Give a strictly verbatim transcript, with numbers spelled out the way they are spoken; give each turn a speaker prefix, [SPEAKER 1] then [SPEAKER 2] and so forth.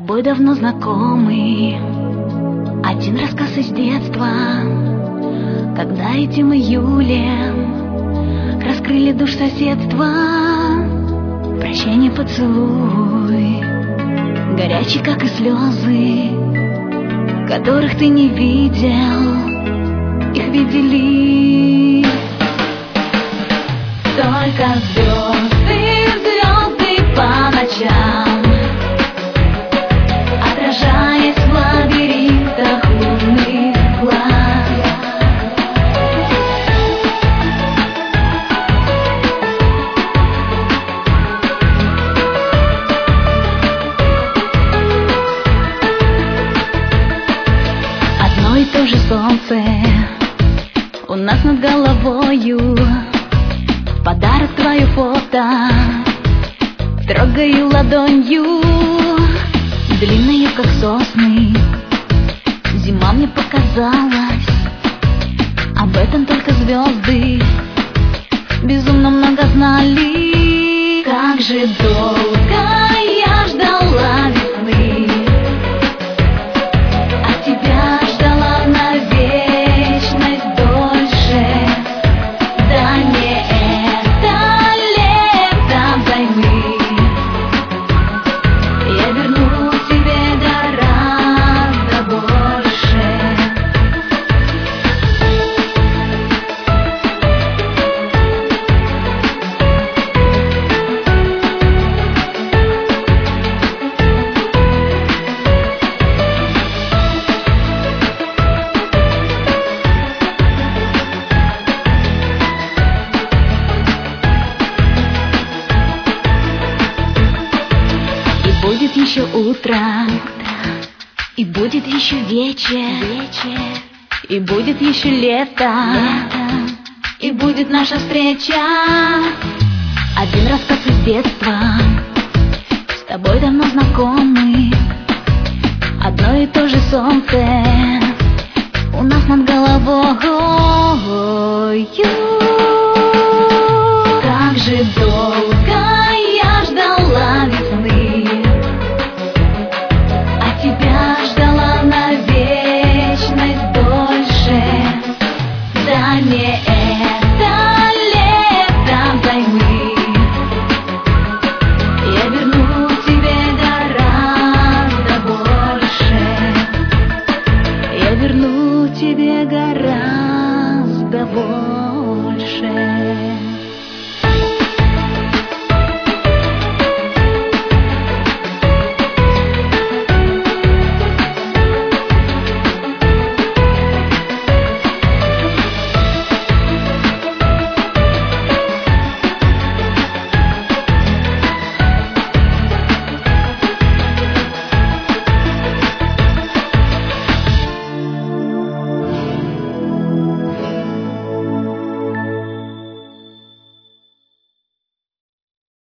[SPEAKER 1] тобой давно знакомый один рассказ из детства, когда этим июлем раскрыли душ соседства. Прощание, поцелуй, горячий, как и слезы, которых ты не видел, их видели только звезды, звезды по ночам, отражаясь в лабиринтах лунных глаз. Одно и то же солнце у нас над головою, подарок твое фото трогаю ладонью, длинную, как сосны. Зима мне показалась, об этом только звезды безумно много знали. Как же долго я ждала весны, а тебя ждала на вечность дольше. Да не это лето займы, я верну тебе гораздо больше. И будет еще утро, и будет еще вечер, и будет еще лето, и будет наша встреча. Один рассказ из детства, с тобой давно знакомый, одно и то же солнце у нас над головой. Как же долго я ждала весны, а тебя ждала на вечность дольше. Да не это лето займы, я верну тебе гораздо больше. Я верну тебе гораздо больше.